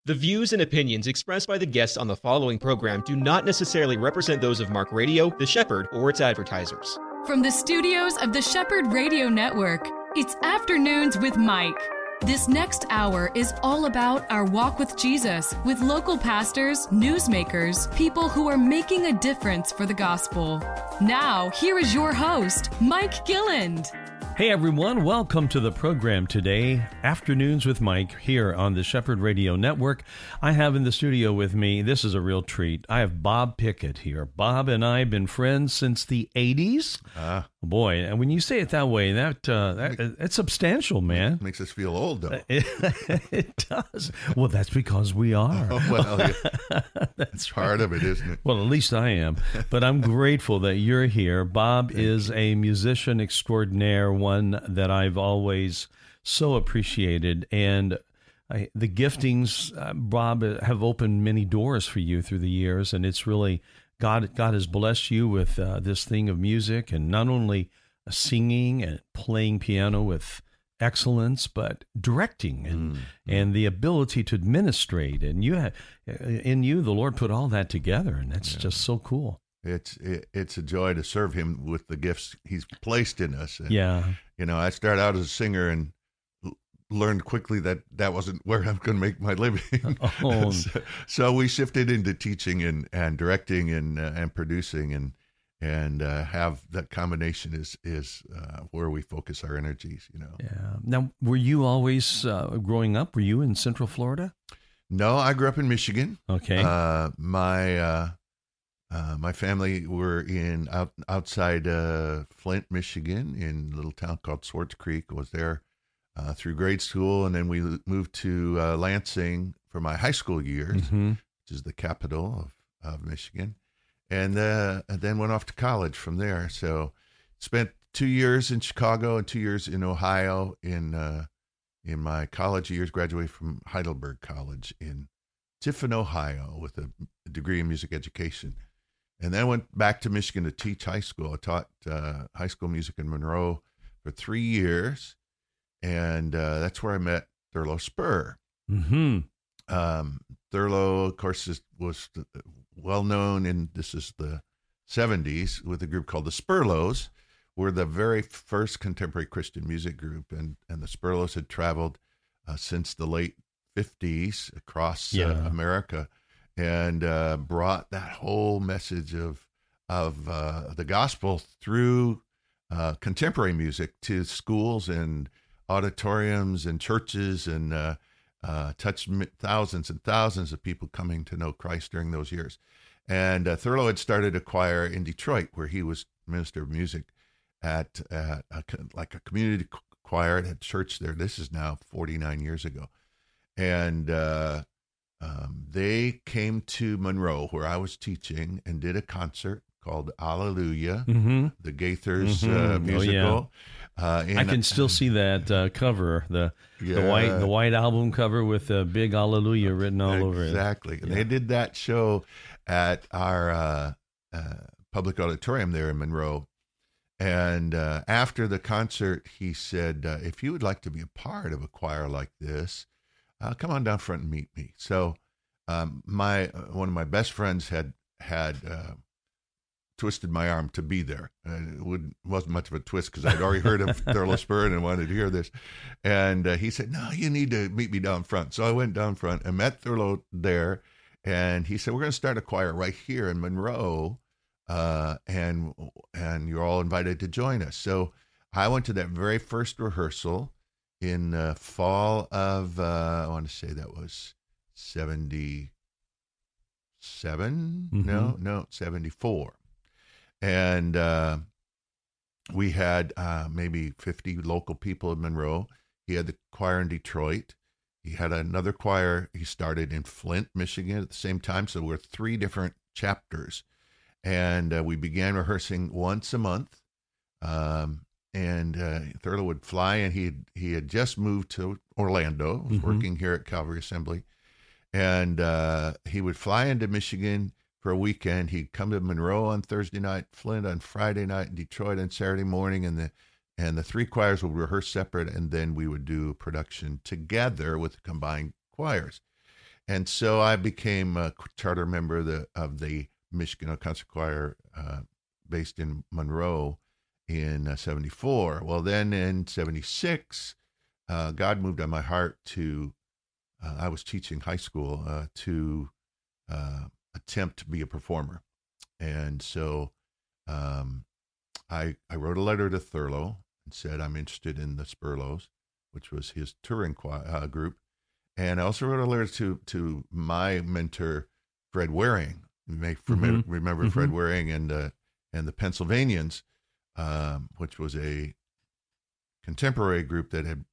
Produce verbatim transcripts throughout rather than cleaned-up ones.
The views and opinions expressed by the guests on the following program do not necessarily represent those of Mark Radio, The Shepherd, or its advertisers. From the studios of the Shepherd Radio Network, it's Afternoons with Mike. This next hour is all about our walk with Jesus, with local pastors, newsmakers, people who are making a difference for the gospel. Now, here is your host, Mike Gilland. Hey everyone, welcome to the program today, Afternoons with Mike, here on the Shepherd Radio Network. I have in the studio with me, this is a real treat, I have Bob Pickett here. Bob and I have been friends since the eighties. Ah. Boy, and when you say it that way, that, uh, that it's substantial, man. Makes us feel old, though. It, it does. Well, that's because we are. Oh, well, yeah. That's part right. of it, isn't it? Well, at least I am. But I'm grateful that you're here. Bob Thank is you. a musician extraordinaire, one that I've always so appreciated. And I, the giftings, uh, Bob, have opened many doors for you through the years, and it's really... God, God has blessed you with uh, this thing of music, and not only singing and playing piano with excellence, but directing and mm. and the ability to administrate. And you, have, in you, the Lord put all that together, and that's yeah. just so cool. It's it, it's a joy to serve Him with the gifts He's placed in us. And, yeah, you know, I started out as a singer and learned quickly that that wasn't where I'm going to make my living. Oh. so, so we shifted into teaching and, and directing and uh, and producing and and uh, have that combination is is uh, where we focus our energies. You know. Yeah. Now, were you always uh, growing up? Were you in Central Florida? No, I grew up in Michigan. Okay. Uh, my uh, uh, my family were in out, outside uh, Flint, Michigan, in a little town called Swartz Creek. Was there. Uh, through grade school, and then we moved to uh, Lansing for my high school years, mm-hmm. which is the capital of, of Michigan, and, uh, and then went off to college from there. So spent two years in Chicago and two years in Ohio in uh, in my college years, graduated from Heidelberg College in Tiffin, Ohio, with a, a degree in music education. And then went back to Michigan to teach high school. I taught uh, high school music in Monroe for three years. And uh, that's where I met Thurlow Spur. Mm-hmm. Um, Thurlow, of course, is, was well known in, this is the seventies, with a group called the Spurlows. We're the very first contemporary Christian music group. And, and the Spurlows had traveled uh, since the late fifties across yeah. uh, America and uh, brought that whole message of, of uh, the gospel through uh, contemporary music to schools and auditoriums and churches, and uh, uh, touched thousands and thousands of people coming to know Christ during those years. And uh, Thurlow had started a choir in Detroit, where he was minister of music at, at a, like a community choir at church there. This is now forty-nine years ago. And uh, um, they came to Monroe, where I was teaching, and did a concert called Alleluia, mm-hmm. the Gaithers mm-hmm. uh, musical. Oh, yeah. Uh, I can still see that uh, cover, the yeah. the white the white album cover with the big Alleluia written all exactly. over it. Exactly. And yeah. they did that show at our uh, uh, public auditorium there in Monroe. And uh, after the concert, he said, uh, if you would like to be a part of a choir like this, uh, come on down front and meet me. So um, my uh, one of my best friends had had uh, twisted my arm to be there. And it wouldn't, wasn't much of a twist because I'd already heard of Thurlow Spur and wanted to hear this. And uh, he said, no, you need to meet me down front. So I went down front and met Thurlow there. And he said, we're going to start a choir right here in Monroe. Uh, and and you're all invited to join us. So I went to that very first rehearsal in the fall of, uh, I want to say that was seventy-seven? Mm-hmm. No, no, seventy-four. And uh, we had uh, maybe fifty local people in Monroe. He had the choir in Detroit. He had another choir he started in Flint, Michigan at the same time. So we're three different chapters. And uh, we began rehearsing once a month. Um, and uh, Thurlow would fly, and he had, he had just moved to Orlando, was mm-hmm. working here at Calvary Assembly. And uh, he would fly into Michigan for a weekend. He'd come to Monroe on Thursday night, Flint on Friday night, and Detroit on Saturday morning, and the and the three choirs would rehearse separate, and then we would do production together with the combined choirs. and so I became a charter member of the, of the Michigan Concert Choir uh, based in Monroe in uh, seventy-four. Well, then in seventy-six, uh, God moved on my heart to, uh, I was teaching high school, uh, to uh, attempt to be a performer. And so um, I, I wrote a letter to Thurlow and said, I'm interested in the Spurlows, which was his touring choir, uh, group. And I also wrote a letter to, to my mentor, Fred Waring. You may mm-hmm. remember mm-hmm. Fred Waring and, uh, and the Pennsylvanians, um, which was a contemporary group that had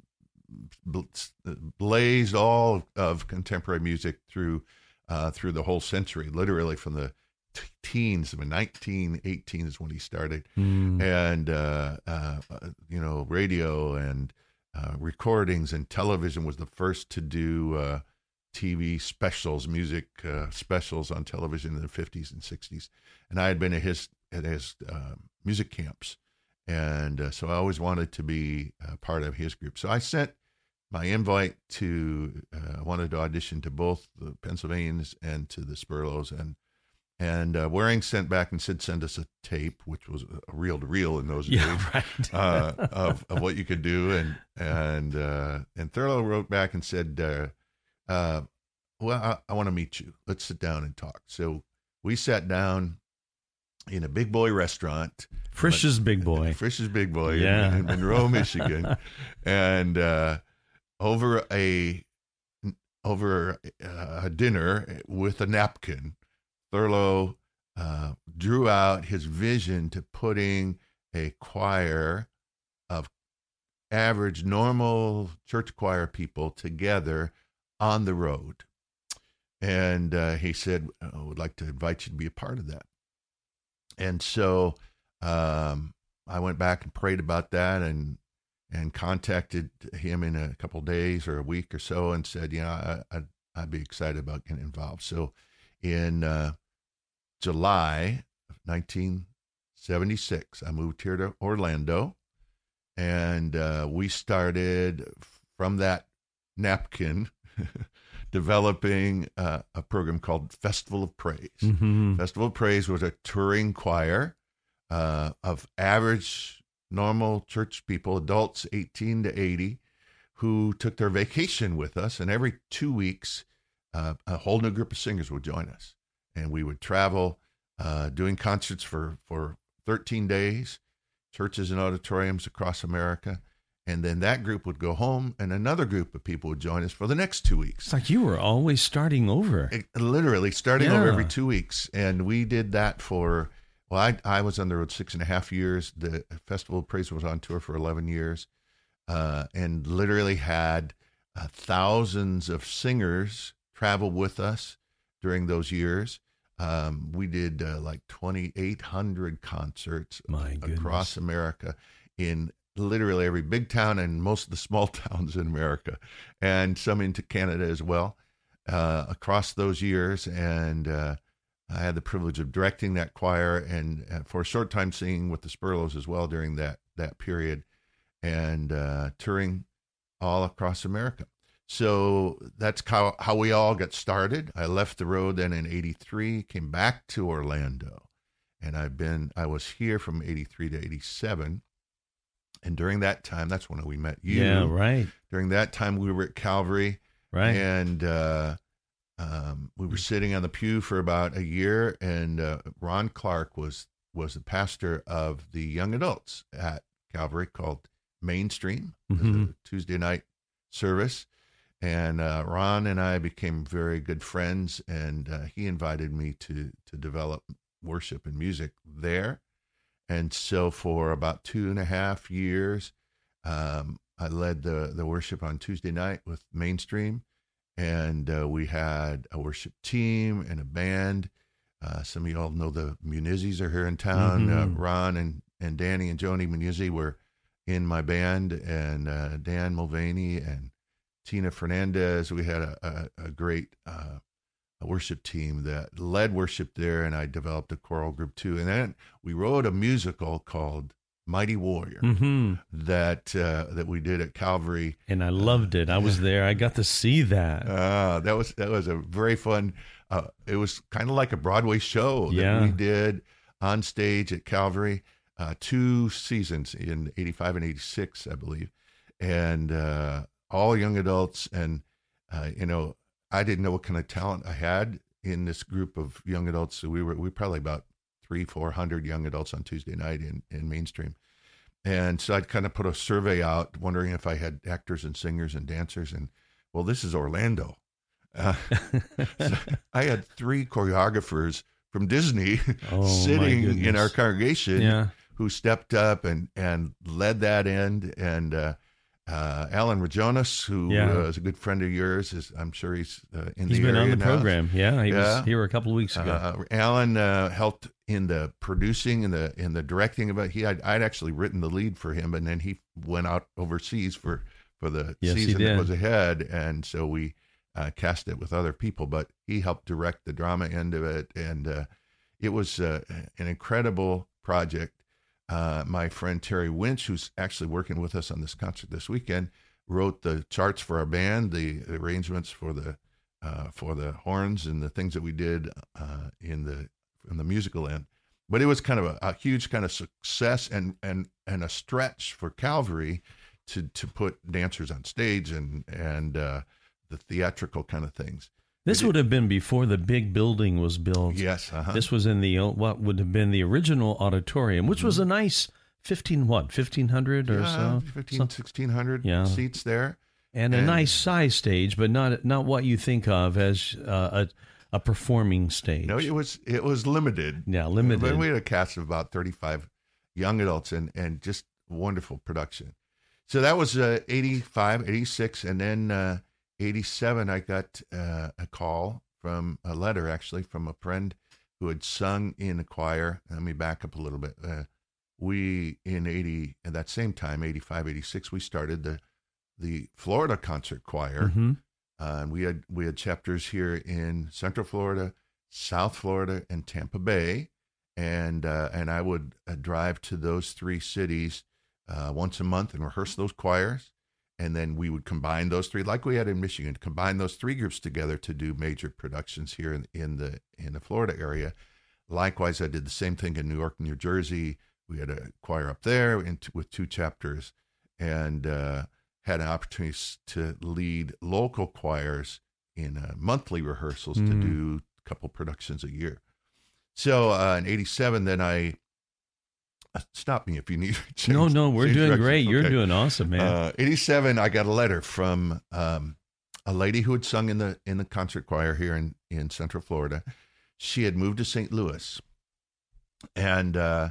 blazed all of contemporary music through uh, through the whole century, literally from the t- teens. I mean, nineteen eighteen is when he started, mm. and uh, uh, you know, radio and uh, recordings and television was the first to do uh, T V specials, music uh, specials on television in the fifties and sixties. And I had been at his at his uh, music camps, and uh, so I always wanted to be uh, part of his group. So I sent my invite to, uh, I wanted to audition to both the Pennsylvanians and to the Spurlows, and and uh, Waring sent back and said, send us a tape, which was a reel to reel in those yeah, days, right. uh, of of what you could do, and and uh, and Thurlow wrote back and said, uh, uh, well, I, I want to meet you. Let's sit down and talk. So we sat down in a big boy restaurant. Frisch's Big Boy. Frisch's Big Boy yeah. in, in Monroe, Michigan. And uh, over a over a dinner with a napkin, Thurlow uh, drew out his vision to putting a choir of average, normal church choir people together on the road. And uh, he said, I would like to invite you to be a part of that. And so um, I went back and prayed about that, and and contacted him in a couple of days or a week or so, and said, you know, I, I'd, I'd be excited about getting involved. So in uh, July of nineteen seventy-six, I moved here to Orlando, and uh, we started from that napkin developing uh, a program called Festival of Praise. Mm-hmm. Festival of Praise was a touring choir uh, of average, normal church people, adults eighteen to eighty, who took their vacation with us. And every two weeks, uh, a whole new group of singers would join us. And we would travel uh, doing concerts for, for thirteen days, churches and auditoriums across America. And then that group would go home, and another group of people would join us for the next two weeks. It's like you were always starting over. It, literally starting yeah. over every two weeks. And we did that for, well, I, I was on the road six and a half years. The Festival of Praise was on tour for eleven years, uh, and literally had uh, thousands of singers travel with us during those years. Um, we did uh, like twenty-eight hundred concerts My across America in literally every big town and most of the small towns in America, and some into Canada as well, uh, across those years. And uh, I had the privilege of directing that choir, and uh, for a short time singing with the Spurlows as well during that, that period, and uh, touring all across America. So that's how, how we all got started. I left the road then in eighty-three, came back to Orlando, and I've been, I was here from eighty-three to eighty-seven. And during that time, that's when we met you. Yeah, right. During that time, we were at Calvary. Right. And uh, um, we were sitting on the pew for about a year, and uh, Ron Clark was was the pastor of the young adults at Calvary, called Mainstream. Mm-hmm. It was a Tuesday night service. And uh, Ron and I became very good friends, and uh, he invited me to to develop worship and music there. And so for about two and a half years, um, I led the, the worship on Tuesday night with Mainstream. And uh, we had a worship team and a band. Uh, some of you all know the Munizzis are here in town. Mm-hmm. Uh, Ron and, and Danny and Joni Munizzi were in my band, and uh, Dan Mulvaney and Tina Fernandez. We had a, a, a great uh a worship team that led worship there, and I developed a choral group too. And then we wrote a musical called Mighty Warrior Mm-hmm. that uh, that we did at Calvary. And I loved it. I was there. I got to see that. Uh, that was that was a very fun. Uh, it was kind of like a Broadway show that Yeah. we did on stage at Calvary, uh, two seasons in eighty-five and eighty-six, I believe, and uh, all young adults. And uh, you know, I didn't know what kind of talent I had in this group of young adults. So we were we were probably about three, four hundred young adults on Tuesday night in, in Mainstream. And so I'd kind of put a survey out wondering if I had actors and singers and dancers. And well, this is Orlando. Uh, so I had three choreographers from Disney Oh, my sitting in goodness. our congregation Yeah. who stepped up and, and led that end. And uh, uh, Alan Rajonas, who Yeah. uh, is a good friend of yours, is I'm sure he's uh, in He's the been area on the now. program. Yeah. He Yeah. was here a couple of weeks ago. Uh, Alan uh, helped in the producing and the in the directing of it. He I'd, I'd actually written the lead for him, and then he went out overseas for for the Yes, he season that did. was ahead, and so we uh, cast it with other people. But he helped direct the drama end of it, and uh, it was uh, an incredible project. Uh, my friend Terry Winch, who's actually working with us on this concert this weekend, wrote the charts for our band, the arrangements for the uh, for the horns and the things that we did uh, in the in the musical end. But it was kind of a, a huge kind of success and and and a stretch for Calvary to to put dancers on stage and and uh, the theatrical kind of things. This would have been before the big building was built. Yes, uh-huh. This was in the what would have been the original auditorium, which was a nice fifteen what fifteen hundred or yeah, so, fifteen, Some- sixteen hundred Yeah. seats there. and a and- nice size stage, but not not what you think of as uh, a a performing stage. No, it was it was limited. Yeah, limited. But we had a cast of about thirty-five young adults and, and just wonderful production. So that was uh, eighty-five, eighty-six, and then uh, eighty-seven, I got uh, a call from a letter, actually, from a friend who had sung in a choir. Let me back up a little bit. Uh, we, in eighty, at that same time, eighty-five, eighty-six, we started the the Florida Concert Choir. Mhm. Uh, and we had we had chapters here in Central Florida, South Florida, and Tampa Bay, and uh, and I would uh, drive to those three cities uh, once a month and rehearse those choirs, and then we would combine those three, like we had in Michigan, combine those three groups together to do major productions here in, in the in the Florida area. Likewise, I did the same thing in New York, New Jersey. We had a choir up there in t- with two chapters, and uh, had an opportunity to lead local choirs in uh, monthly rehearsals Mm. to do a couple productions a year. So uh, in eighty-seven, then I, uh, stop me if you need to change. No, no, we're change doing direction. great. You're Okay. doing awesome, man. Uh, eighty-seven, I got a letter from um, a lady who had sung in the in the concert choir here in, in Central Florida. She had moved to Saint Louis, and uh,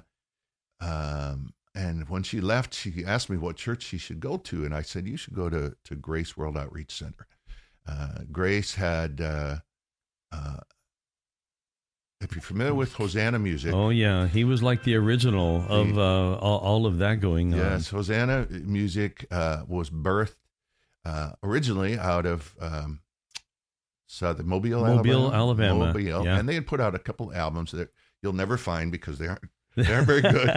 um, and when she left, she asked me what church she should go to, and I said you should go to to Grace World Outreach Center. Uh, Grace had, uh, uh, if you're familiar with Hosanna music, Oh yeah, he was like the original of uh, all, all of that going on. yes, Hosanna music uh, was birthed uh, originally out of um, Southern Mobile, Mobile, Alabama. Alabama, Mobile, yeah. and they had put out a couple albums that you'll never find because they aren't they aren't very good.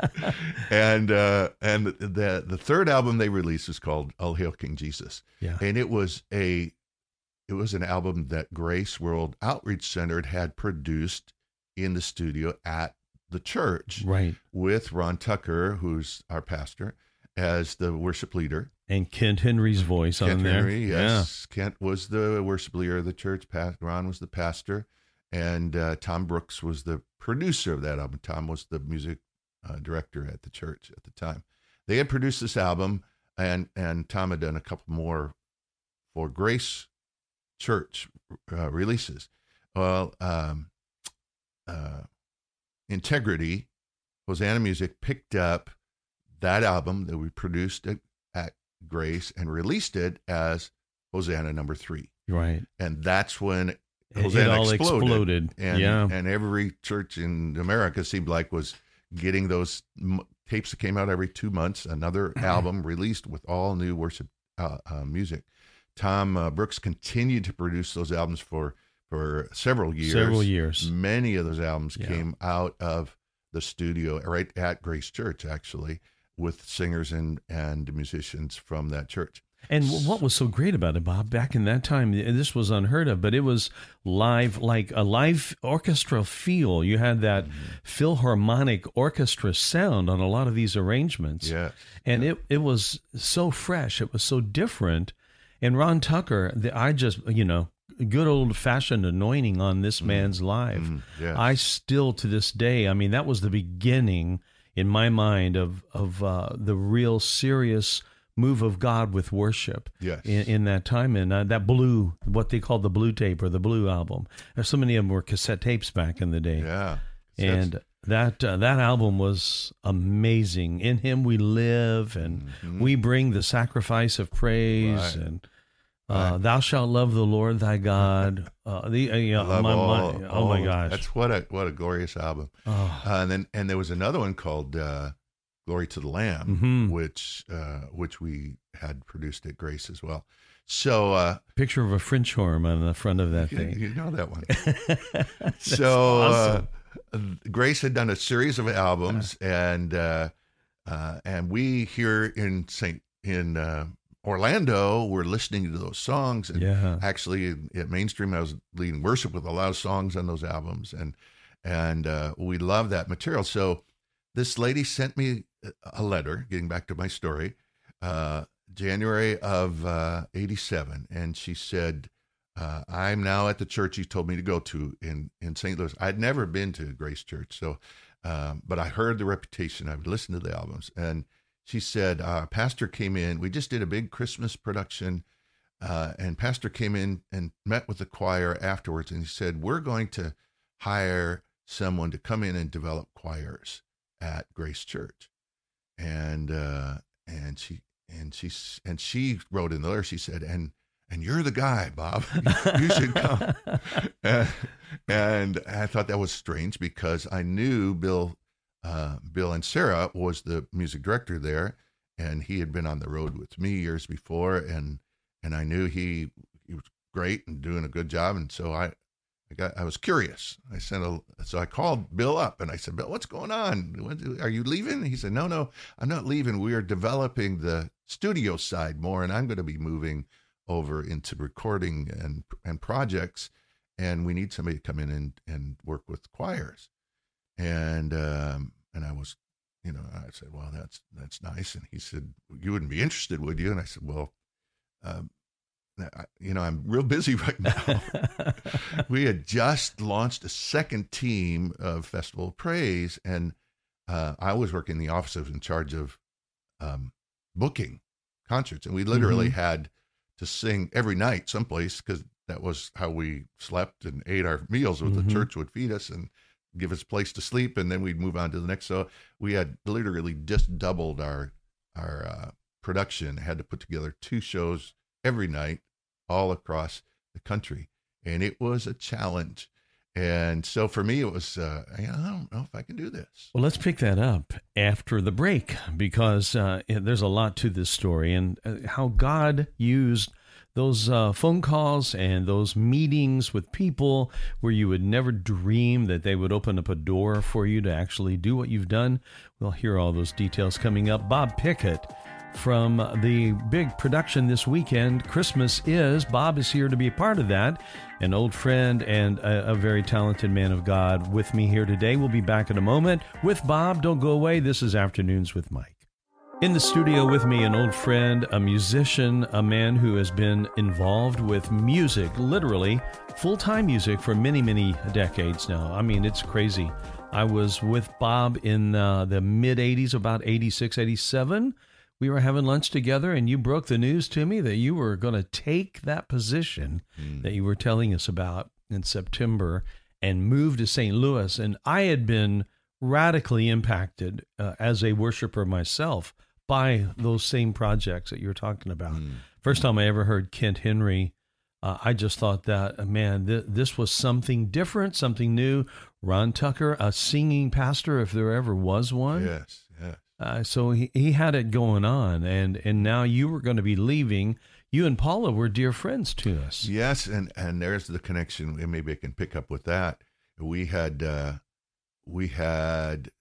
and uh, and the the third album they released was called All Hail King Jesus, Yeah. and it was a it was an album that Grace World Outreach Center had produced in the studio at the church Right. with Ron Tucker, who's our pastor, as the worship leader. And Kent Henry's voice Kent on there. Henry, yes. Kent was the worship leader of the church. Pa- Ron was the pastor. And uh, Tom Brooks was the producer of that album. Tom was the music uh, director at the church at the time. They had produced this album, and, and Tom had done a couple more for Grace Church uh, releases. Well, um, uh, Integrity, Hosanna Music picked up that album that we produced at, at Grace and released it as Hosanna number three. Right. And that's when It, Hosanna it all exploded. exploded. And, yeah. and every church in America seemed like was getting those m- tapes that came out every two months, another album released with all new worship uh, uh, music. Tom uh, Brooks continued to produce those albums for, for several years. Several years. Many of those albums Yeah. came out of the studio right at Grace Church, actually, with singers and, and musicians from that church. And what was so great about it, Bob, back in that time, this was unheard of, but it was live, like a live orchestra feel. You had that mm-hmm. Philharmonic orchestra sound on a lot of these arrangements. Yeah. And yeah. it, it was so fresh. It was so different. And Ron Tucker, the, I just, you know, good old-fashioned anointing on this man's mm-hmm. life. Mm-hmm. Yes. I still, to this day, I mean, that was the beginning, in my mind, of, of uh, the real serious move of God with worship yes. in, in that time. And uh, that blue, what they called the blue tape or the blue album. There's so many of them were cassette tapes back in the day. Yeah. And That's... that uh, that album was amazing. In Him We Live, and mm-hmm. we bring the sacrifice of praise, right. and uh, right. Thou shalt love the Lord thy God. Uh, the uh, you know, love my, all, my, oh all, my gosh, that's what a what a glorious album. Oh. Uh, and then and there was another one called uh, Glory to the Lamb, mm-hmm. which uh, which we had produced at Grace as well. So uh, picture of a French horn on the front of that you, thing. You know that one. so awesome. uh, Grace had done a series of albums, yeah. and uh, uh, and we here in Saint in uh, Orlando were listening to those songs. And yeah. actually at Mainstream, I was leading worship with a lot of songs on those albums, and and uh, we love that material. So this lady sent me a letter, getting back to my story, uh, January of uh, eighty-seven, and she said, uh, I'm now at the church you told me to go to in, in Saint Louis. I'd never been to Grace Church, so um, but I heard the reputation. I would listen to the albums, and she said, uh, Pastor came in. We just did a big Christmas production, uh, and Pastor came in and met with the choir afterwards, and he said, we're going to hire someone to come in and develop choirs at Grace Church. And uh, and she and she and she wrote in the letter. She said, "and and you're the guy, Bob. You should come." and, and I thought that was strange because I knew Bill, uh, Bill and Sarah was the music director there, and he had been on the road with me years before, and and I knew he he was great and doing a good job, and so I. I got. I was curious. I sent a. So I called Bill up and I said, "Bill, what's going on? Are you leaving?" He said, "No, no, I'm not leaving. We are developing the studio side more, and I'm going to be moving over into recording and and projects, and we need somebody to come in and, and work with choirs." And um, and I was, you know, I said, "Well, that's that's nice." And he said, "You wouldn't be interested, would you?" And I said, "Well." Um, You know, I'm real busy right now. We had just launched a second team of Festival of Praise, and uh, I was working in the office. I was in charge of um, booking concerts, and we literally mm-hmm. had to sing every night someplace because that was how we slept and ate our meals. With mm-hmm. the church would feed us and give us a place to sleep, and then we'd move on to the next. So we had literally just doubled our our uh, production. Had to put together two shows every night, all across the country. And it was a challenge. And so for me, it was, uh, I don't know if I can do this. Well, let's pick that up after the break, because uh, there's a lot to this story, and uh, how God used those uh, phone calls and those meetings with people where you would never dream that they would open up a door for you to actually do what you've done. We'll hear all those details coming up. Bob Pickett from the big production this weekend, Christmas Is. Bob is here to be a part of that, an old friend and a, a very talented man of God with me here today. We'll be back in a moment with Bob. Don't go away. This is Afternoons with Mike. In the studio with me, an old friend, a musician, a man who has been involved with music, literally full-time music for many, many decades now. I mean, it's crazy. I was with Bob in uh, the mid-eighties, about eighty-six, eighty-seven. We were having lunch together, and you broke the news to me that you were going to take that position mm. that you were telling us about in September and move to Saint Louis. And I had been radically impacted uh, as a worshiper myself by those same projects that you're talking about. Mm. First time I ever heard Kent Henry, uh, I just thought that, uh, man, th- this was something different, something new. Ron Tucker, a singing pastor, if there ever was one. Yes, yes. Uh, so he, he had it going on, and, and now you were going to be leaving. You and Paula were dear friends to us. Yes, and, and there's the connection, and maybe I can pick up with that. We had uh, we had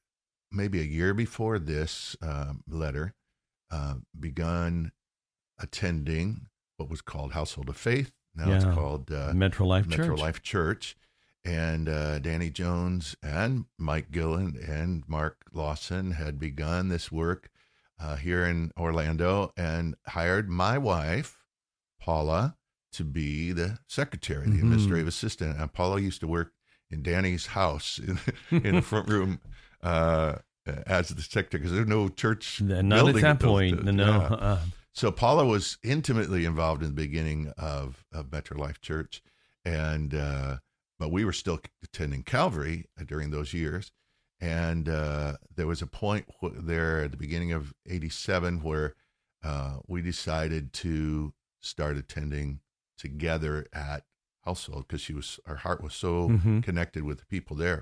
maybe a year before this uh, letter, uh, begun attending what was called Household of Faith. Now yeah. it's called uh, Metro Life Metro Church. Life Church. And uh, Danny Jones and Mike Gillen and Mark Lawson had begun this work uh, here in Orlando and hired my wife, Paula, to be the secretary, the mm-hmm. administrative assistant. And Paula used to work in Danny's house in, in the front room uh, as the secretary, because there's no church Not building at that point, no. Yeah. Uh-uh. So Paula was intimately involved in the beginning of, of Metro Life Church, and uh, but we were still attending Calvary during those years. And uh, there was a point there at the beginning of eighty-seven where uh, we decided to start attending together at Household, because she was, our heart was so mm-hmm. connected with the people there.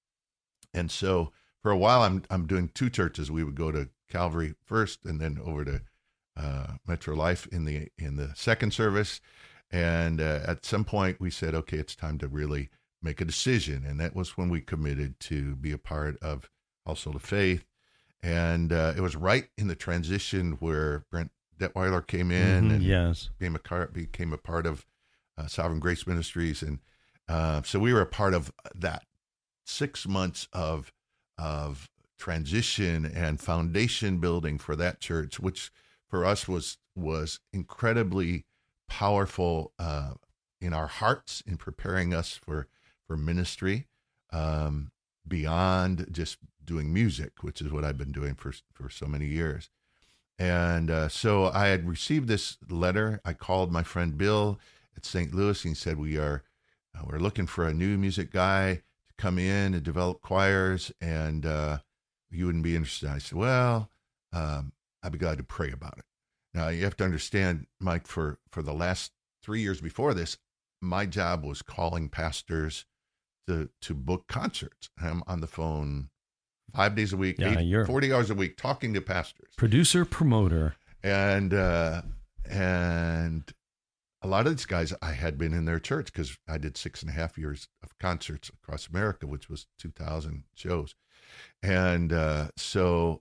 And so for a while, I'm I'm doing two churches. We would go to Calvary first, and then over to uh, Metro Life in the in the second service. And uh, at some point, we said, okay, it's time to really make a decision. And that was when we committed to be a part of Household of Faith. And uh, it was right in the transition where Brent Detweiler came in mm-hmm, and yes. became, a, became a part of uh, Sovereign Grace Ministries. And uh, so we were a part of that six months of of transition and foundation building for that church, which for us was was incredibly powerful uh, in our hearts in preparing us for, for ministry um, beyond just doing music, which is what I've been doing for, for so many years. And uh, so I had received this letter. I called my friend Bill at Saint Louis, and he said, we are, uh, we're looking for a new music guy to come in and develop choirs, and uh, you wouldn't be interested. I said, well, um, I'd be glad to pray about it. Now, you have to understand, Mike, for, for the last three years before this, my job was calling pastors to to book concerts. I'm on the phone five days a week, yeah, eight, forty hours a week, talking to pastors. Producer, promoter. And, uh, and a lot of these guys, I had been in their church because I did six and a half years of concerts across America, which was two thousand shows. And uh, so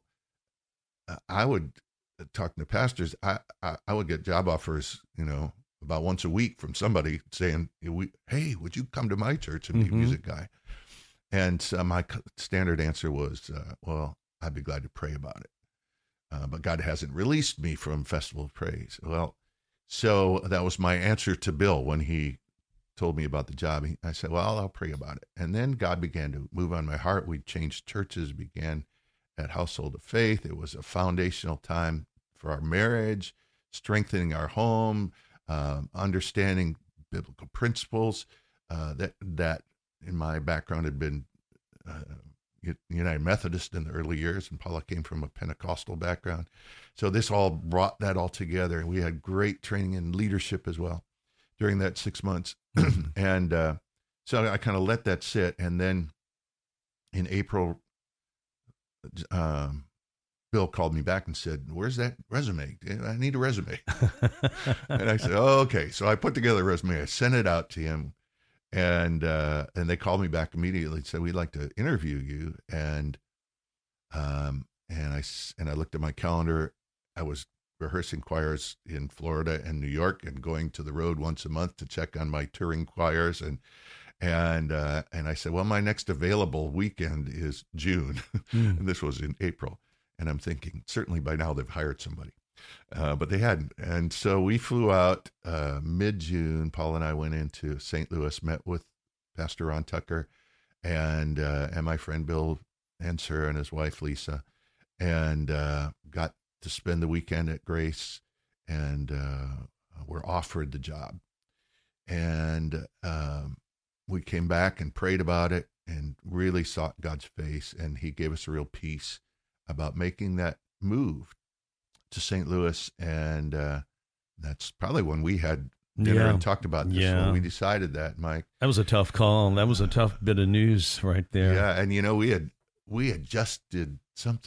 I would... talking to pastors, I, I, I would get job offers, you know, about once a week from somebody saying, hey, would you come to my church and be mm-hmm. a music guy? And so my standard answer was, uh, well, I'd be glad to pray about it. Uh, but God hasn't released me from Festival of Praise. Well, so that was my answer to Bill when he told me about the job. He, I said, well, I'll pray about it. And then God began to move on my heart. We changed churches, began at Household of Faith. It was a foundational time for our marriage, strengthening our home, um, understanding biblical principles uh, that that in my background had been uh, United Methodist in the early years, and Paula came from a Pentecostal background. So this all brought that all together, and we had great training in leadership as well during that six months. and uh, so I kind of let that sit, and then in April, Um, Bill called me back and said, where's that resume? I need a resume. And I said, oh, okay. So I put together a resume. I sent it out to him, and uh, and they called me back immediately and said, we'd like to interview you. And um and I, and I looked at my calendar. I was rehearsing choirs in Florida and New York and going to the road once a month to check on my touring choirs. And And uh, and I said, well, my next available weekend is June. Mm. And this was in April. And I'm thinking, certainly by now they've hired somebody. Uh, but they hadn't. And so we flew out uh, mid-June. Paul and I went into Saint Louis, met with Pastor Ron Tucker and uh, and my friend Bill Enser and his wife, Lisa, and uh, got to spend the weekend at Grace, and uh, were offered the job. And um we came back and prayed about it and really sought God's face. And he gave us a real peace about making that move to Saint Louis. And uh, that's probably when we had dinner yeah. and talked about this, yeah. when we decided that, Mike. That was a tough call. That was a tough bit of news right there. Yeah. And, you know, we had, we had just did something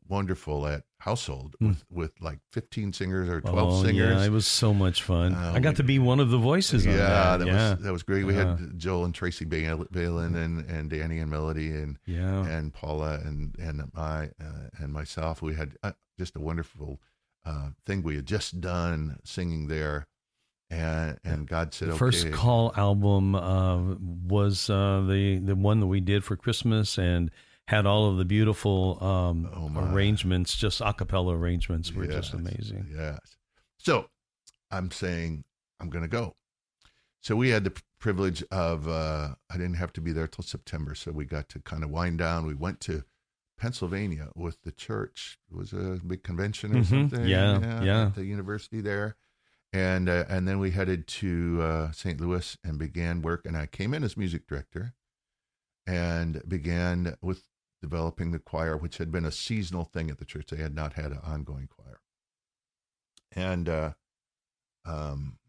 wonderful at household with, with like fifteen singers or twelve oh, singers. Yeah, it was so much fun. Uh, I got to be one of the voices yeah, on that. that yeah, was that was great. We Yeah. had Joel and Tracy Balin and, and Danny and Melody and yeah. and Paula and and I uh, and myself. We had uh, just a wonderful uh, thing we had just done singing there, and and God said, The okay. First Call album uh, was uh, the the one that we did for Christmas and had all of the beautiful um, Oh, my. arrangements, just a cappella arrangements were just Yes, amazing. Yes. So I'm saying I'm going to go. So we had the privilege of, uh, I didn't have to be there till September. So we got to kind of wind down. We went to Pennsylvania with the church. It was a big convention or Mhm. something. Yeah, yeah. At the university there. And, uh, and then we headed to uh, Saint Louis and began work. And I came in as music director and began with developing the choir, which had been a seasonal thing at the church. They had not had an ongoing choir. And uh, um,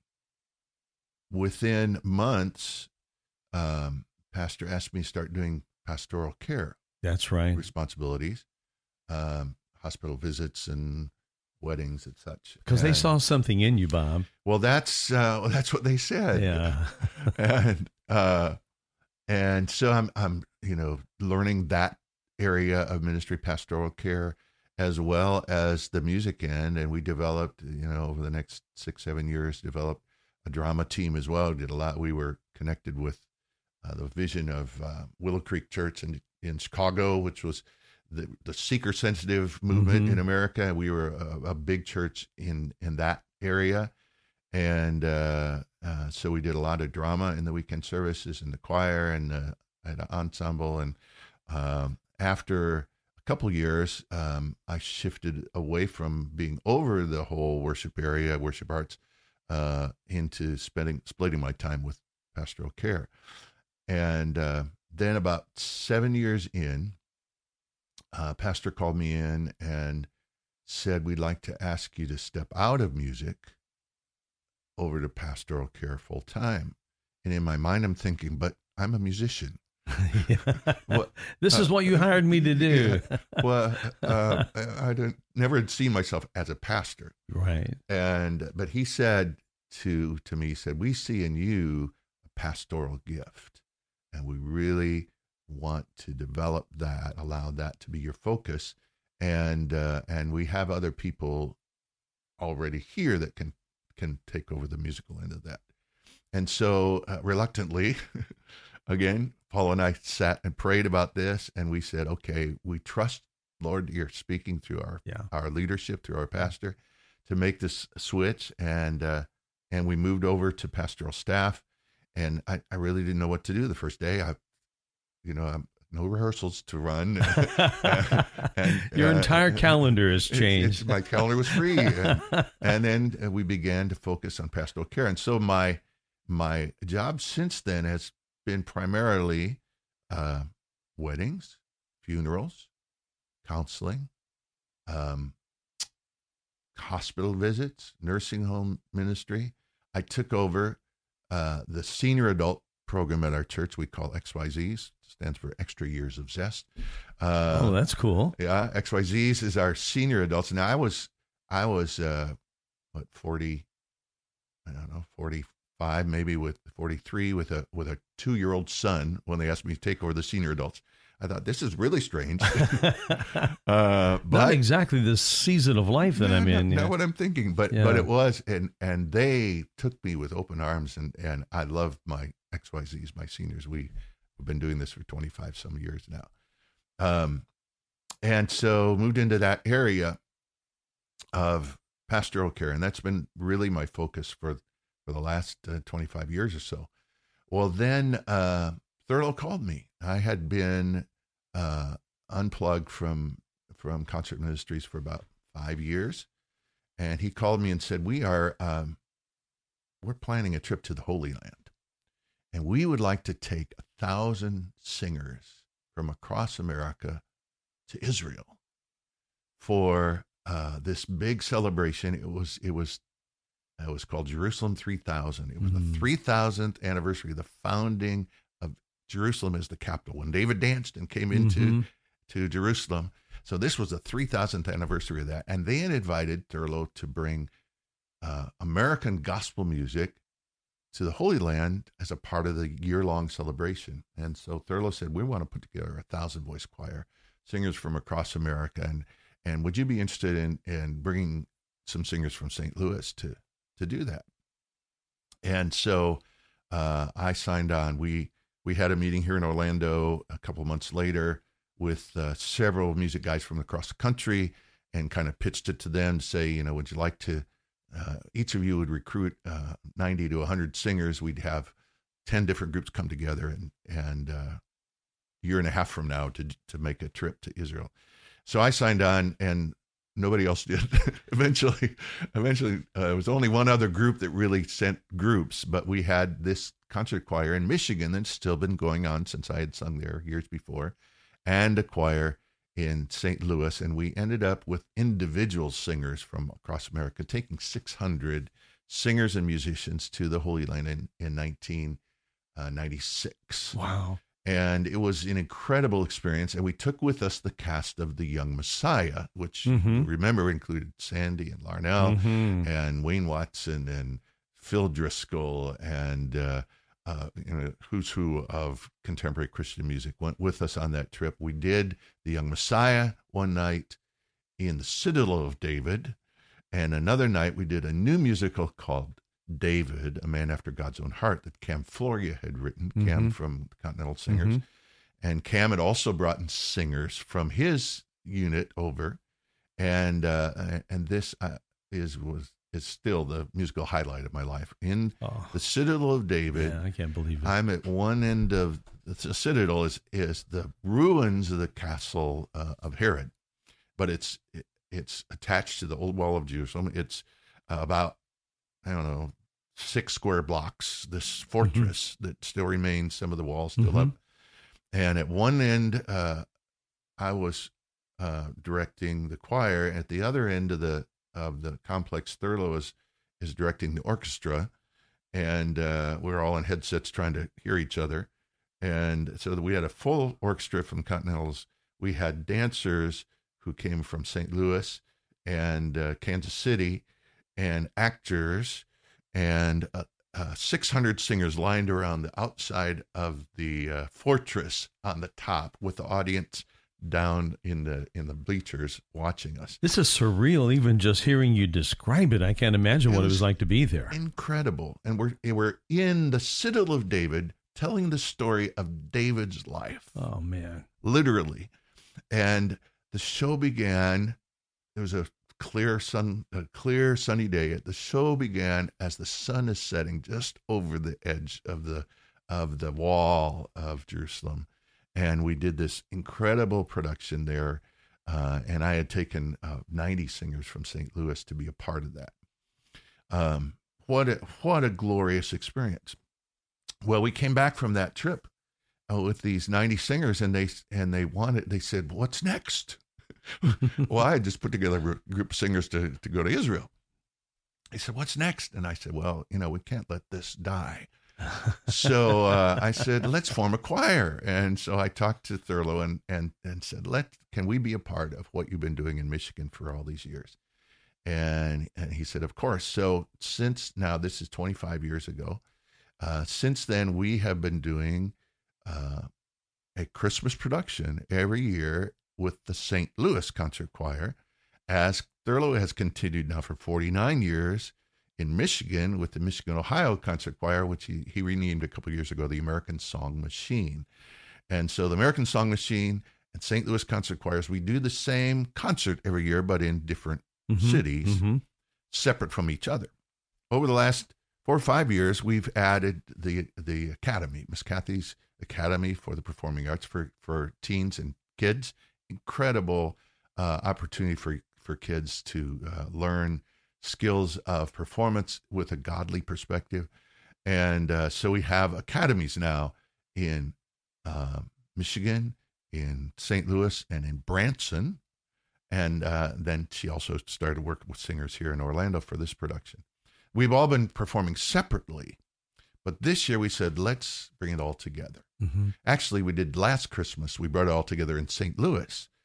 within months, um, Pastor asked me to start doing pastoral care That's right. responsibilities, um, hospital visits and weddings and such. Because they And- saw something in you, Bob. Well, that's uh, that's what they said. Yeah. and uh, and so I'm I'm you know learning that area of ministry, pastoral care, as well as the music end. And we developed, you know, over the next six, seven years, developed a drama team as well. Did a lot. We were connected with uh, the vision of uh, Willow Creek Church in, in Chicago, which was the, the seeker-sensitive movement Mhm. in America. We were a, a big church in, in that area. And uh, uh, so we did a lot of drama in the weekend services and the choir and the, and the ensemble. And um, after a couple years, um, I shifted away from being over the whole worship area, worship arts, uh, into spending splitting my time with pastoral care. And uh, then about seven years in, uh, pastor called me in and said, "We'd like to ask you to step out of music over to pastoral care full time." And in my mind, I'm thinking, but I'm a musician. What- This is what you hired me to do. Yeah. Well, uh, I, I don't, never had seen myself as a pastor. Right. And, but he said to, to me, he said, "We see in you a pastoral gift, and we really want to develop that, allow that to be your focus. And, uh, and we have other people already here that can, can take over the musical end of that." And so uh, reluctantly, again, Paul and I sat and prayed about this, and we said, okay, we trust, Lord, you're speaking through our, Yeah. our leadership, through our pastor, to make this switch. And, uh, and we moved over to pastoral staff, and I, I really didn't know what to do the first day. I, you know, I'm, no rehearsals to run. And, Your uh, entire calendar has it- it's- changed. my calendar was free. And, and then uh, we began to focus on pastoral care. And so my, my job since then has been primarily uh, weddings, funerals, counseling, um, hospital visits, nursing home ministry. I took over uh, the senior adult program at our church we call X Y Zs, stands for Extra Years of Zest. Uh, Oh, that's cool. yeah, X Y Zs is our senior adults. Now I was, I was, uh, what, forty, I don't know, forty-five, maybe with forty-three with a, with a two-year-old son when they asked me to take over the senior adults. I thought, this is really strange. uh, Not but exactly the season of life that no, I'm no, in. Not yeah. what I'm thinking, but, Yeah. but it was, and, and they took me with open arms, and, and I love my X Y Zs, my seniors. We, we've been doing this for twenty-five some years now. Um, and so moved into that area of pastoral care, and that's been really my focus for, for the last uh, twenty-five years or so. Well, then uh, Thurlow called me. I had been uh, unplugged from from concert ministries for about five years, and he called me and said, "We are um, we're planning a trip to the Holy Land, and we would like to take a thousand singers from across America to Israel for uh, this big celebration." It was it was it was called Jerusalem three thousand. It was Mm. the three thousandth anniversary of the founding of Jerusalem as the capital, when David danced and came into Mhm. to Jerusalem. So this was the three thousandth anniversary of that. And they had invited Thurlow to bring uh, American gospel music to the Holy Land as a part of the year-long celebration. And so Thurlow said, we want to put together a thousand-voice choir, singers from across America. And and would you be interested in, in bringing some singers from Saint Louis to, to do that? And so uh, I signed on. We we had a meeting here in Orlando a couple months later with uh, several music guys from across the country, and kind of pitched it to them to say, you know, would you like to, uh, each of you would recruit uh, ninety to one hundred singers. We'd have ten different groups come together, and, and uh, a year and a half from now to to make a trip to Israel. So I signed on, and nobody else did. eventually, eventually, uh, there was only one other group that really sent groups, but we had this concert choir in Michigan that's still been going on since I had sung there years before, and a choir in Saint Louis. And we ended up with individual singers from across America, taking six hundred singers and musicians to the Holy Land in, in nineteen ninety-six. Wow. And it was an incredible experience. And we took with us the cast of The Young Messiah, which, mm-hmm. remember, included Sandy and Larnell mm-hmm. and Wayne Watson and Phil Driscoll and uh, uh, you know, who's who of contemporary Christian music went with us on that trip. We did The Young Messiah one night in the Citadel of David, and another night we did a new musical called David, A Man After God's Own Heart, that Cam Floria had written, mm-hmm. Cam from Continental Singers. Mm-hmm. And Cam had also brought in singers from his unit over. And uh, and this uh, is was is still the musical highlight of my life. In oh. the Citadel of David. Yeah, I can't believe it. I'm at one end of the Citadel is, is the ruins of the castle uh, of Herod. But it's it, it's attached to the old wall of Jerusalem. It's uh, about, I don't know, six square blocks, this fortress mm-hmm. that still remains, some of the walls still mm-hmm. up. And at one end, uh, I was uh, directing the choir. At the other end of the of the complex, Thurlow is, is directing the orchestra. And uh, we're all in headsets trying to hear each other. And so we had a full orchestra from Continentals. We had dancers who came from Saint Louis and uh, Kansas City, and actors, and uh, uh, six hundred singers lined around the outside of the uh, fortress on the top, with the audience down in the in the bleachers watching us. This is surreal, even just hearing you describe it. I can't imagine it what it was like to be there. Incredible. And we're we're in the Citadel of David, telling the story of David's life. Oh, man. Literally. And the show began. There was a clear sun, a clear sunny day. The show began as the sun is setting just over the edge of the of the wall of Jerusalem, and we did this incredible production there. Uh, and I had taken uh, ninety singers from Saint Louis to be a part of that. Um, what a what a glorious experience! Well, we came back from that trip uh, with these ninety singers, and they and they wanted. They said, "What's next?" Well, I had just put together a group of singers to, to go to Israel. They said, "What's next?" And I said, "Well, you know, we can't let this die." So uh, I said, "Let's form a choir." And so I talked to Thurlow and and and said, "Let can we be a part of what you've been doing in Michigan for all these years?" And and he said, "Of course." So since now, this is twenty-five years ago. Uh, since then, we have been doing uh, a Christmas production every year with the Saint Louis Concert Choir, as Thurlow has continued now for forty-nine years in Michigan with the Michigan, Ohio Concert Choir, which he, he renamed a couple of years ago, the American Song Machine. And so the American Song Machine and Saint Louis Concert Choirs, we do the same concert every year, but in different mm-hmm, cities, mm-hmm. separate from each other. Over the last four or five years, we've added the the Academy, Miss Kathy's Academy for the Performing Arts for, for teens and kids. Incredible uh, opportunity for, for kids to uh, learn skills of performance with a godly perspective. And uh, so we have academies now in uh, Michigan, in Saint Louis, and in Branson. And uh, then she also started working with singers here in Orlando for this production. We've all been performing separately, but this year we said, let's bring it all together. Mm-hmm. Actually, we did last Christmas. We brought it all together in Saint Louis.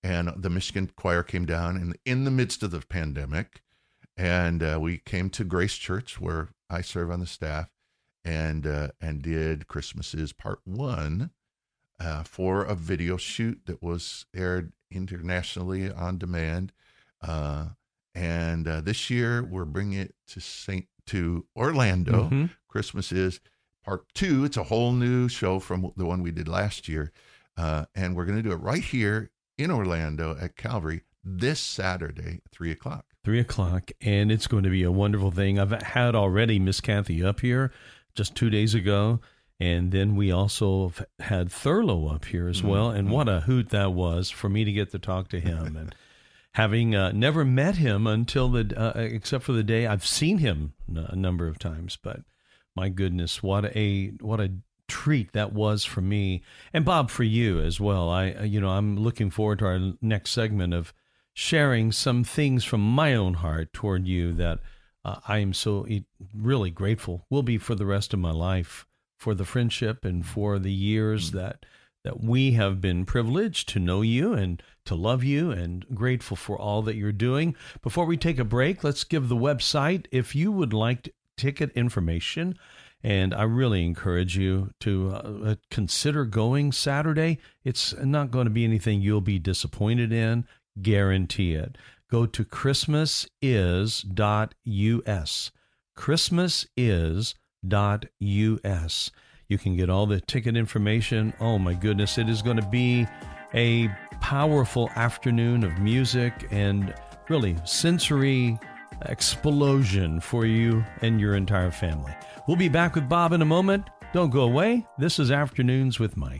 and the Michigan choir came down in, in the midst of the pandemic. And uh, we came to Grace Church, where I serve on the staff, and uh, and did Christmases Part One uh, for a video shoot that was aired internationally on demand. Uh, and uh, this year we're bringing it to Saint to Orlando. Mm-hmm. Christmas is Part Two. It's a whole new show from the one we did last year, uh, and we're going to do it right here in Orlando at Calvary this Saturday, at three o'clock. Three o'clock, and it's going to be a wonderful thing. I've had already Miss Kathy up here just two days ago, and then we also had Thurlow up here as well, and what a hoot that was for me to get to talk to him. And having uh, never met him until the, uh, except for the day I've seen him a number of times, but my goodness, what a what a treat that was for me, and Bob, for you as well. I, you know, I'm looking forward to our next segment of sharing some things from my own heart toward you that uh, I am so really grateful, will be for the rest of my life, for the friendship and for the years mm-hmm. that that we have been privileged to know you and to love you, and grateful for all that you're doing. Before we take a break, let's give the website if you would like ticket information. And I really encourage you to uh, consider going Saturday. It's not going to be anything you'll be disappointed in. Guarantee it. Go to christmas is dot u s. christmas is dot u s. You can get all the ticket information. Oh my goodness, it is going to be a powerful afternoon of music and really sensory explosion for you and your entire family. We'll be back with Bob in a moment. Don't go away. This is Afternoons with Mike.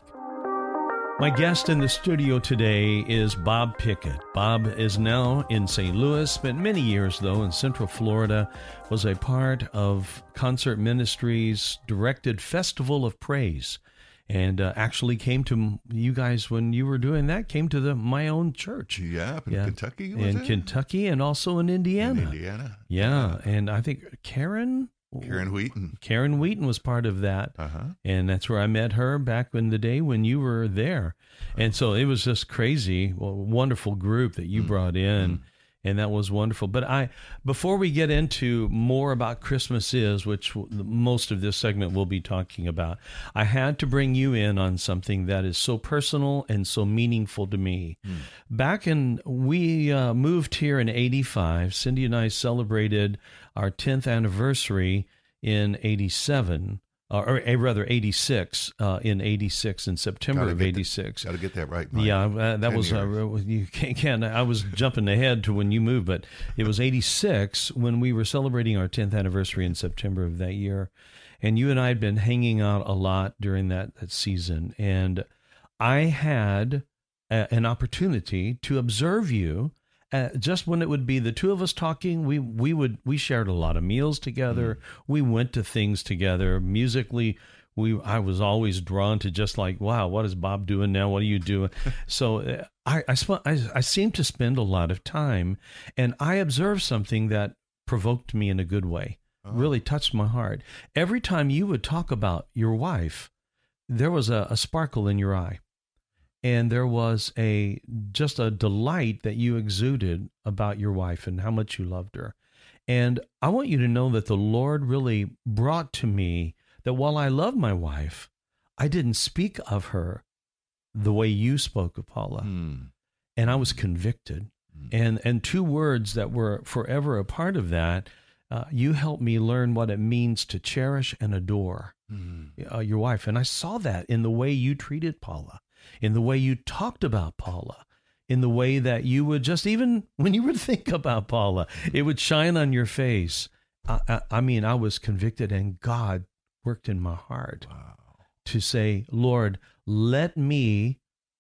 My guest in the studio today is Bob Pickett. Bob is now in Saint Louis, spent many years, though, in Central Florida, was a part of Concert Ministries' directed Festival of Praise, and uh, actually came to you guys when you were doing that, came to the my own church. Yeah, in yeah. Kentucky, was in it? Kentucky, and also in Indiana. In Indiana. Yeah, yeah. And I think Karen... Karen Wheaton. Karen Wheaton was part of that. Uh-huh. And that's where I met her back in the day when you were there. And so it was just crazy, well, wonderful group that you mm. brought in. Mm. And that was wonderful. But I, before we get into more about Christmas Is, which most of this segment will be talking about, I had to bring you in on something that is so personal and so meaningful to me. Mm. Back in, we uh, moved here in eighty-five. Cindy and I celebrated our tenth anniversary in eighty-seven, uh, or uh, rather eighty-six, uh, in eighty-six, in September gotta of eighty-six. Got to get that right, Mike. Yeah, uh, that was, uh, you can't, can't, I was jumping ahead to when you moved, but it was eighty-six when we were celebrating our tenth anniversary in September of that year. And you and I had been hanging out a lot during that, that season. And I had a, an opportunity to observe you. Uh, just when it would be the two of us talking, we we would we shared a lot of meals together. Mm. We went to things together. Musically, we I was always drawn to just like, wow, what is Bob doing now? What are you doing? so uh, I I, sp- I I seemed to spend a lot of time, and I observed something that provoked me in a good way. Oh. Really touched my heart. Every time you would talk about your wife, there was a, a sparkle in your eye. And there was a just a delight that you exuded about your wife and how much you loved her. And I want you to know that the Lord really brought to me that while I love my wife, I didn't speak of her the way you spoke of Paula. Mm. And I was convicted. Mm. And and two words that were forever a part of that, uh, you helped me learn what it means to cherish and adore mm. uh, your wife. And I saw that in the way you treated Paula, in the way you talked about Paula, in the way that you would just, even when you would think about Paula, it would shine on your face. I, I, I mean, I was convicted, and God worked in my heart wow. to say, Lord, let me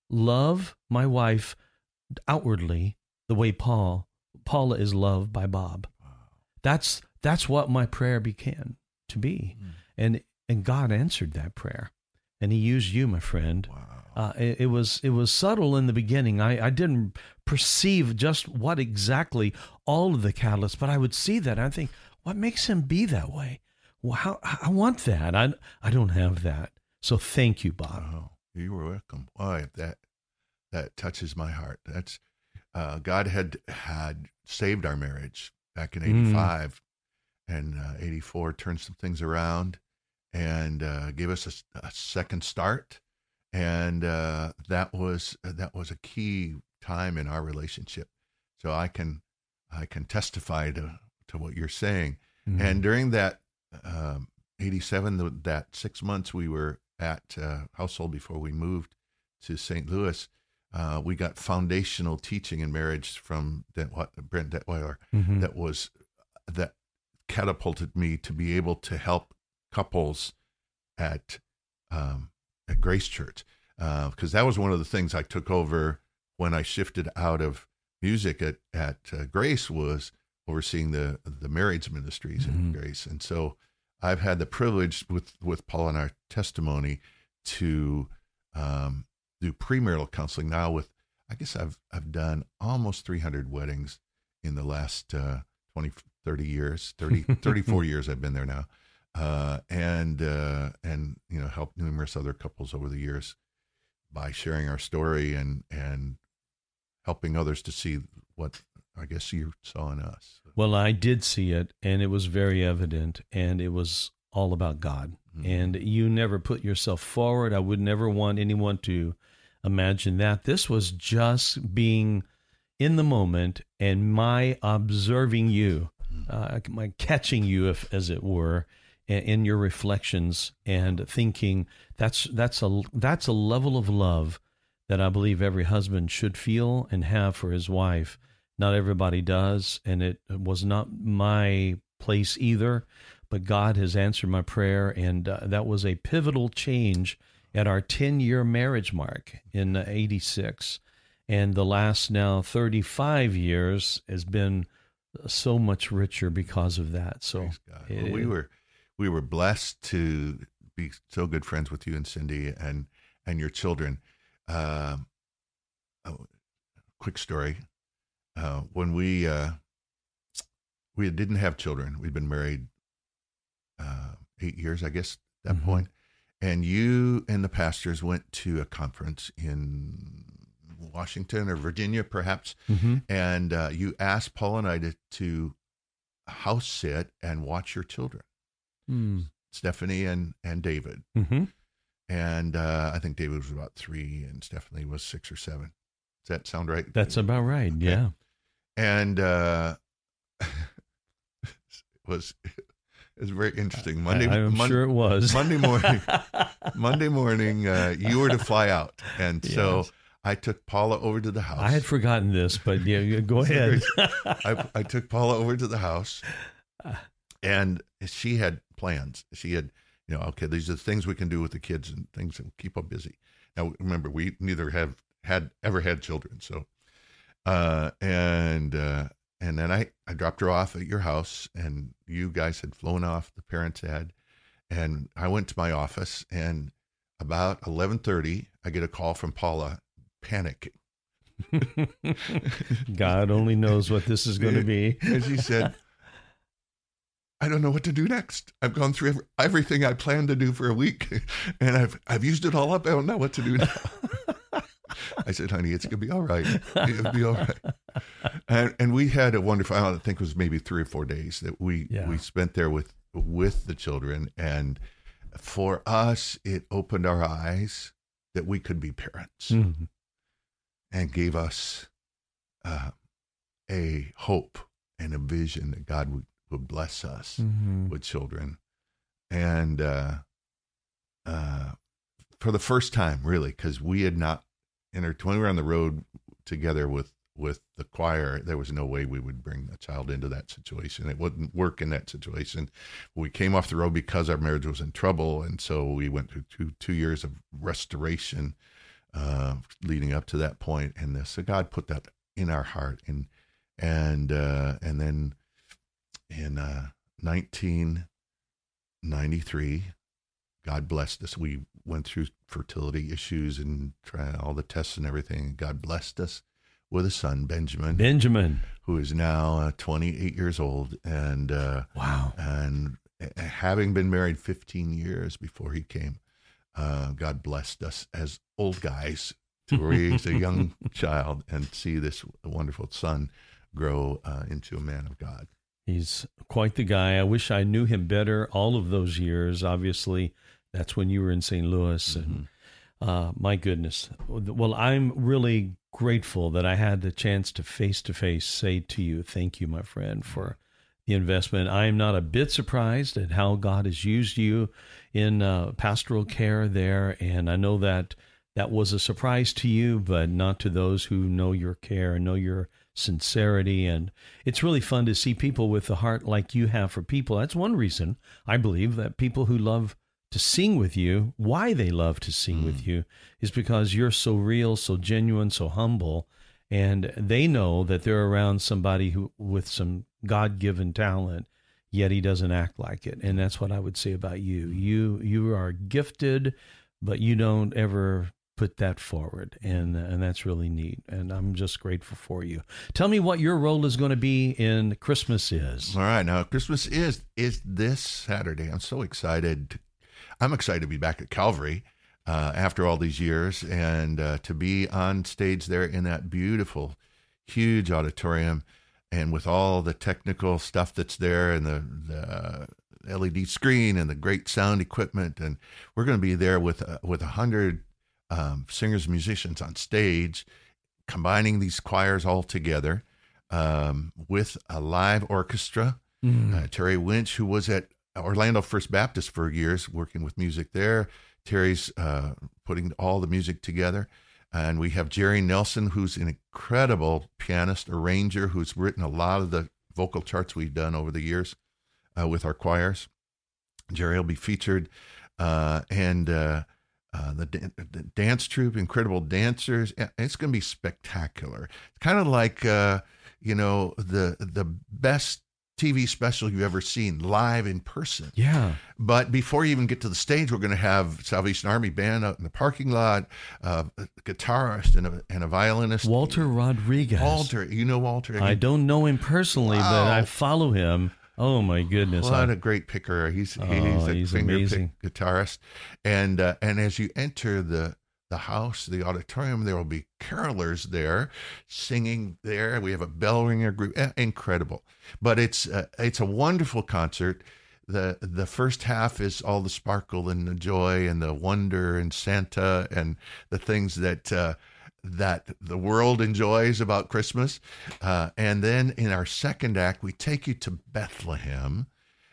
love my wife outwardly the way Paul, Paula is loved by Bob. Wow. That's that's what my prayer began to be. Mm. And and God answered that prayer. And he used you, my friend. Wow. Uh, it, it was it was subtle in the beginning. I, I didn't perceive just what exactly all of the catalysts, but I would see that. And I think, what makes him be that way? Well, how, I want that. I I don't have that. So thank you, Bob. Oh, you were welcome. Why that that touches my heart. That's uh, God had had saved our marriage back in eighty-five, mm. and uh, eighty-four turned some things around and uh, gave us a, a second start, and uh, that was that was a key time in our relationship. So I can I can testify to to what you're saying. Mm. And during that um, eighty-seven, the, that six months we were at uh, Household before we moved to Saint Louis, uh, we got foundational teaching in marriage from Dent, Brent Detweiler, mm-hmm. that was that catapulted me to be able to help couples at um, at Grace Church, because uh, that was one of the things I took over when I shifted out of music at at uh, Grace, was overseeing the the marriage ministries mm-hmm. at Grace. And so I've had the privilege with with Paul and our testimony to um, do premarital counseling now. With I guess I've I've done almost three hundred weddings in the last uh, twenty, thirty years, thirty, thirty-four years I've been there now, uh, and uh, and you know helped numerous other couples over the years by sharing our story and and helping others to see what I guess you saw in us. Well, I did see it, and it was very evident, and it was all about God. Mm-hmm. And you never put yourself forward. I would never want anyone to imagine that. This was just being in the moment and my observing you, uh, my catching you, if as it were, in your reflections and thinking that's that's a that's a level of love that I believe every husband should feel and have for his wife. Not everybody does, and it was not my place either, but God has answered my prayer, and uh, that was a pivotal change at our ten-year marriage mark in eighty-six, and the last now thirty-five years has been so much richer because of that. So Praise God. It, well, we were we were blessed to be so good friends with you and Cindy and and your children. Uh, oh, quick story. Uh, when we uh, we didn't have children, we'd been married uh, eight years, I guess, at that mm-hmm. point. And you and the pastors went to a conference in Washington or Virginia, perhaps, mm-hmm. and uh, you asked Paul and I to, to house sit and watch your children, mm. Stephanie and, and David. Mm-hmm. And uh, I think David was about three and Stephanie was six or seven. Does that sound right? That's about right, okay. Yeah. And uh, it was it was very interesting. Monday, I, I'm Mon- sure it was. Monday morning, Monday morning, uh, you were to fly out, and so yes. I took Paula over to the house. I had forgotten this, but yeah, go ahead. I, I took Paula over to the house, and she had plans. She had, you know, okay, these are the things we can do with the kids and things that keep them busy. Now, remember, we neither have had ever had children, so. Uh, and, uh, and then I, I dropped her off at your house, and you guys had flown off, the parents had, and I went to my office, and about eleven thirty, I get a call from Paula, panicking. God only knows what this is going to be. And she said, I don't know what to do next. I've gone through every, everything I planned to do for a week, and I've, I've used it all up. I don't know what to do now. I said, honey, it's going to be all right. It'll be all right. And, and we had a wonderful, I don't think it was maybe three or four days that we, yeah. we spent there with, with the children. And for us, it opened our eyes that we could be parents mm-hmm. and gave us uh, a hope and a vision that God would, would bless us mm-hmm. with children. And uh, uh, for the first time, really, because we had not, when we were on the road together with, with the choir, there was no way we would bring a child into that situation. It wouldn't work in that situation. We came off the road because our marriage was in trouble, and so we went through two, two years of restoration uh, leading up to that point. And uh, so God put that in our heart, and and uh, and then in uh, nineteen ninety-three, God blessed us. We went through fertility issues and try all the tests and everything. God blessed us with a son, Benjamin. Benjamin, who is now uh, twenty-eight years old, and uh, wow, and having been married fifteen years before he came, uh, God blessed us as old guys to raise a young child and see this wonderful son grow uh, into a man of God. He's quite the guy. I wish I knew him better all of those years. Obviously, that's when you were in Saint Louis. Mm-hmm. And uh, my goodness. Well, I'm really grateful that I had the chance to face-to-face say to you, thank you, my friend, for the investment. I am not a bit surprised at how God has used you in uh, pastoral care there, and I know that that was a surprise to you, but not to those who know your care and know your sincerity. And it's really fun to see people with a heart like you have for people. That's one reason I believe that people who love to sing with you, why they love to sing mm. with you, is because you're so real, so genuine, so humble, and they know that they're around somebody who with some God-given talent, yet he doesn't act like it. And that's what I would say about you. You you are gifted, but you don't ever put that forward, and and that's really neat. And I'm just grateful for you. Tell me what your role is going to be in Christmas Is. All right, now Christmas is is this Saturday. I'm so excited. I'm excited to be back at Calvary uh, after all these years, and uh, to be on stage there in that beautiful, huge auditorium, and with all the technical stuff that's there, and the, the L E D screen, and the great sound equipment, and we're going to be there with uh, with a hundred um, singers, musicians on stage, combining these choirs all together um, with a live orchestra. Mm. Uh, Terry Winch, who was at Orlando First Baptist for years, working with music there. Terry's uh, putting all the music together. And we have Jerry Nelson, who's an incredible pianist, arranger, who's written a lot of the vocal charts we've done over the years uh, with our choirs. Jerry will be featured. Uh, and uh, uh, the, the dance troupe, incredible dancers. It's going to be spectacular. It's kind of like, uh, you know, the the best T V special you've ever seen live in person. Yeah. But before you even get to the stage, we're going to have Salvation Army band out in the parking lot, uh, a guitarist and a, and a violinist. Walter Rodriguez. Walter, you know Walter? I don't know him personally, wow. but I follow him. Oh my goodness! What I, a great picker! He's oh, he's a he's finger amazing. pick guitarist, and uh, and as you enter the the house, the auditorium, there will be carolers there singing there. We have a bell ringer group. Incredible. But it's uh, it's a wonderful concert. The the first half is all the sparkle and the joy and the wonder and Santa and the things that uh, that the world enjoys about Christmas. Uh, and then in our second act, we take you to Bethlehem.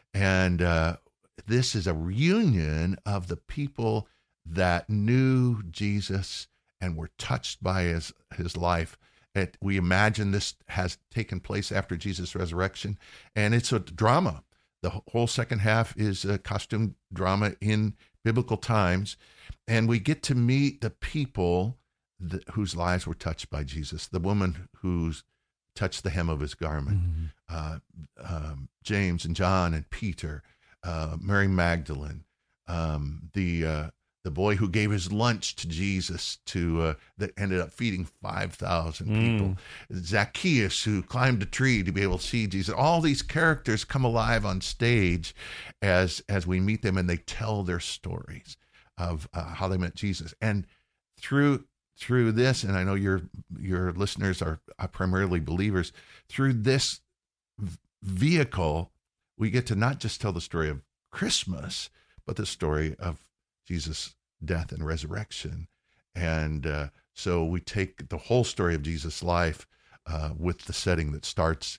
And uh, this is a reunion of the people that knew Jesus and were touched by his, his life. It, we imagine this has taken place after Jesus' resurrection, and it's a drama. The whole second half is a costume drama in biblical times, and we get to meet the people that, whose lives were touched by Jesus. The woman who's touched the hem of his garment, mm-hmm. uh, um, James and John and Peter, uh, Mary Magdalene, um, the uh, the boy who gave his lunch to Jesus to uh, that ended up feeding five thousand people. Mm. Zacchaeus, who climbed a tree to be able to see Jesus. All these characters come alive on stage as as we meet them, and they tell their stories of uh, how they met Jesus. And through through this, and I know your your listeners are, are primarily believers, through this v- vehicle, we get to not just tell the story of Christmas, but the story of Jesus' death and resurrection. And uh, so we take the whole story of Jesus' life uh, with the setting that starts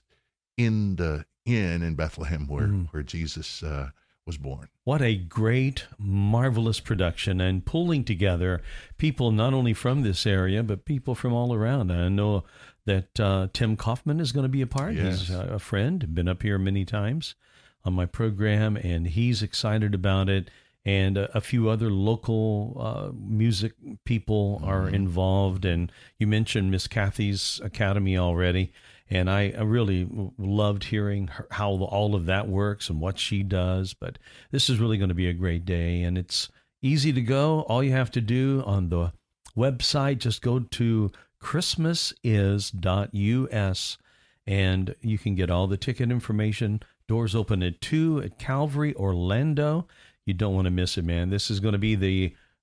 in the inn in Bethlehem where, mm. where Jesus uh, was born. What a great, marvelous production, and pulling together people not only from this area, but people from all around. I know that uh, Tim Kaufman is going to be a part. Yes. He's a friend, been up here many times on my program, and he's excited about it. And a, a few other local uh, music people are mm-hmm. involved. And you mentioned Miss Kathy's Academy already. And I, I really loved hearing her, how all of that works and what she does. But this is really going to be a great day. And it's easy to go. All you have to do on the website, just go to christmas is dot u s and you can get all the ticket information. Doors open at two at Calvary, Orlando. You don't want to miss it, man. This is going to be the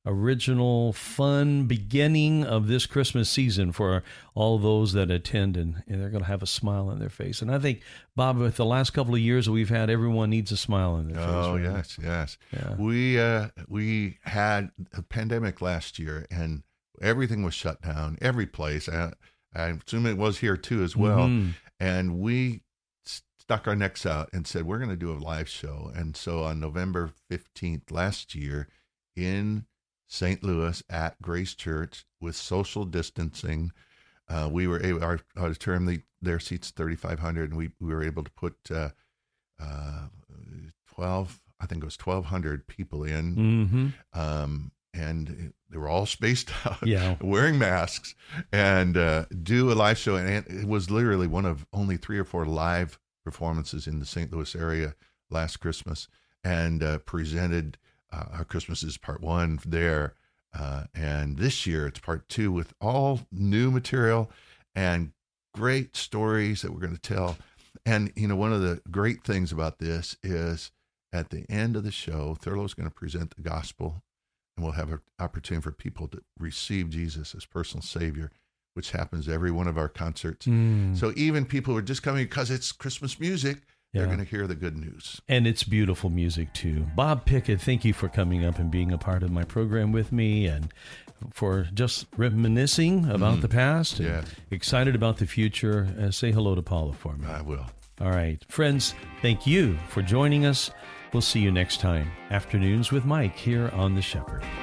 original, fun beginning of this Christmas season for all those that attend, and, and they're going to have a smile on their face. And I think, Bob, with the last couple of years that we've had, everyone needs a smile on their face. Oh, right? yes, yes. Yeah. We uh, we had a pandemic last year, and everything was shut down, every place. I, I assume it was here too as well. Mm-hmm. And we stuck our necks out and said, we're going to do a live show. And so on November fifteenth last year in Saint Louis at Grace Church with social distancing, uh, we were able, our auditorium, the, their seats thirty-five hundred, and we, we were able to put uh, uh, twelve, I think it was twelve hundred people in. Mm-hmm. Um, and they were all spaced out, yeah. wearing masks, and uh, do a live show. And it was literally one of only three or four live performances in the Saint Louis area last Christmas, and uh, presented uh, our Christmases part one there. Uh, and this year it's part two with all new material and great stories that we're going to tell. And, you know, one of the great things about this is at the end of the show, Thurlow's going to present the gospel, and we'll have an opportunity for people to receive Jesus as personal Savior, which happens every one of our concerts. Mm. So even people who are just coming because it's Christmas music, Yeah. they're going to hear the good news. And it's beautiful music, too. Bob Pickett, thank you for coming up and being a part of my program with me, and for just reminiscing about Mm. the past. And Yeah. excited about the future. Uh, say hello to Paula for me. I will. All right. Friends, thank you for joining us. We'll see you next time. Afternoons with Mike here on The Shepherd.